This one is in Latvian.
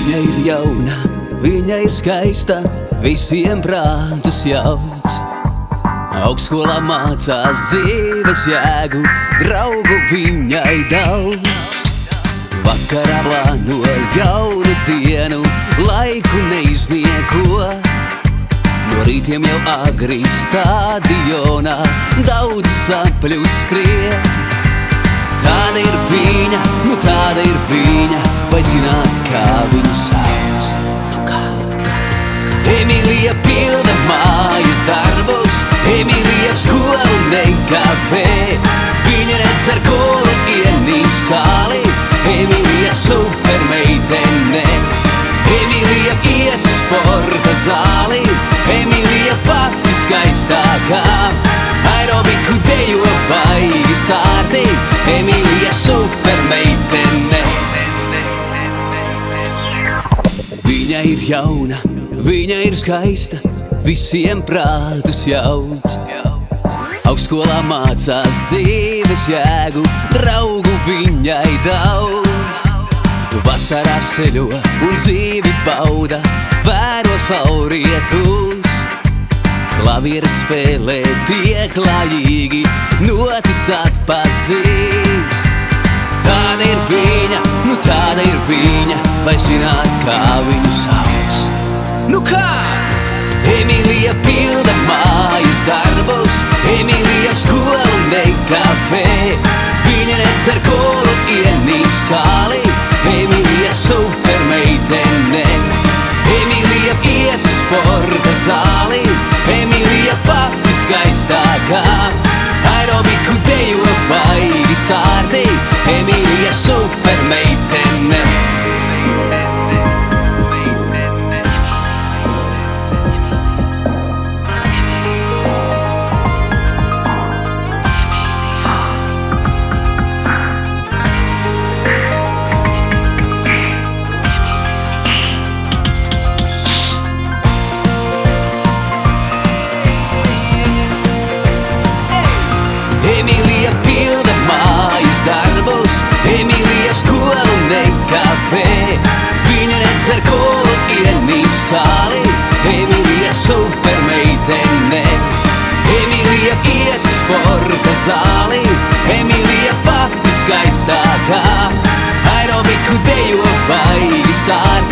Viņa ir jauna, viņa ir skaista, visiem prātus jauc. Augstskolā mācās dzīves jēgu, draugu viņai daudz. Vakarā plāno jaunu dienu, laiku neiznieko. No rītiem jau agri stadionā daudz sapļu skrien. Tāda ir viņa, nu tāda ir viņa, vai zināt, kā viņu sauc? Nu kā? Emīlija pilda mājas darbus, Emīlija skolu nekavē. Viņa redz ar kolu ienīm sāli, Emīlija supermeitene. Emīlija iet sporta zāli, Emīlija pati skaistākā. Aerobiku dejo baigi sārti, Emīlija supermeitene. Viņa ir jauna, viņa ir skaista, visiem prātus jauc. Augstskolā mācās dzīves jēgu, draugu viņai daudz. Vasarā ceļo un dzīvi bauda, vēro saulrietus. Klavieru spēlē pieklājīgi, notis atpazīs. Tāda ir viņa, nu tāda ir viņa, vai zināt, kā viņu sauc? Nu kā? Emīlija pilda mājas darbus, Emīlija skolu nekavē. Viņa redz ar kolu ienīm sāli, Emīlija supermeitene. Emīlija iet sporta zāli, Emīlija pati skaistākā. Aerobiku dejo baigi sārti, Emīlija supermeitene. Emīlija pilda mājas darbus, Emīlija skolu nekavē. Viņa redz ar kolu ienīm sāli, Emīlija supermeitene. Emīlija iet sporta zāli, Emīlija pati skaistākā. Aerobiku dejo baigi sārti.